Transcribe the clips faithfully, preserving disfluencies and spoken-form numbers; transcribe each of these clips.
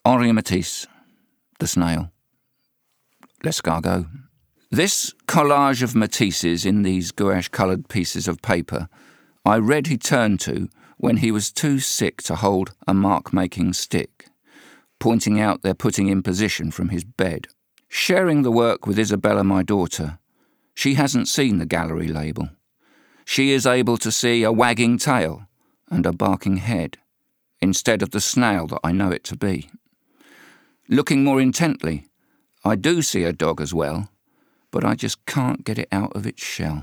Henri Matisse, The Snail. L'escargot. This collage of Matisse's in these gouache-coloured pieces of paper I read he turned to when he was too sick to hold a mark-making stick, pointing out their putting in position from his bed. Sharing the work with Isabella, my daughter, she hasn't seen the gallery label. She is able to see a wagging tail and a barking head, instead of the snail that I know it to be. Looking more intently, I do see a dog as well, but I just can't get it out of its shell.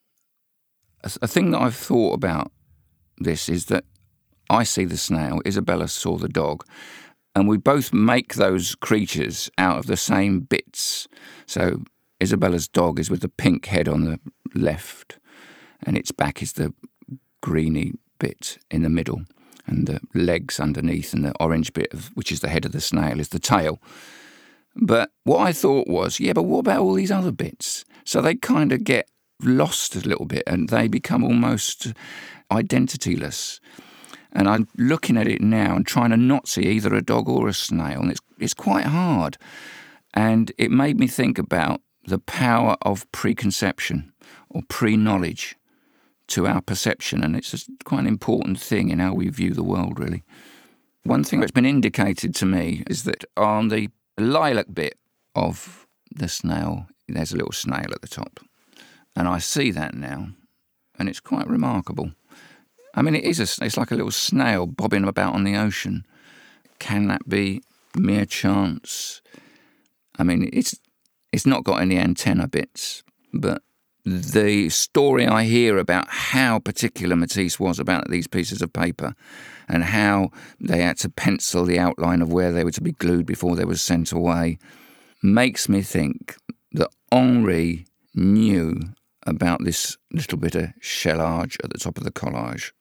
A, a thing that I've thought about this is that I see the snail, Isabella saw the dog, and we both make those creatures out of the same bits. So Isabella's dog is with the pink head on the left, and its back is the greeny bit in the middle, and the legs underneath, and the orange bit, of, which is the head of the snail, is the tail. But what I thought was, yeah, but what about all these other bits? So they kind of get lost a little bit, and they become almost identityless. And I'm looking at it now and trying to not see either a dog or a snail, and it's it's quite hard. And it made me think about the power of preconception or pre-knowledge to our perception, and it's quite an important thing in how we view the world, really. One thing that's been indicated to me is that on the lilac bit of the snail, there's a little snail at the top. And I see that now, and it's quite remarkable. I mean, it is a, it's like a little snail bobbing about on the ocean. Can that be mere chance? I mean, it's it's not got any antenna bits, but the story I hear about how particular Matisse was about these pieces of paper and how they had to pencil the outline of where they were to be glued before they were sent away makes me think that Henri knew about this little bit of shellage at the top of the collage.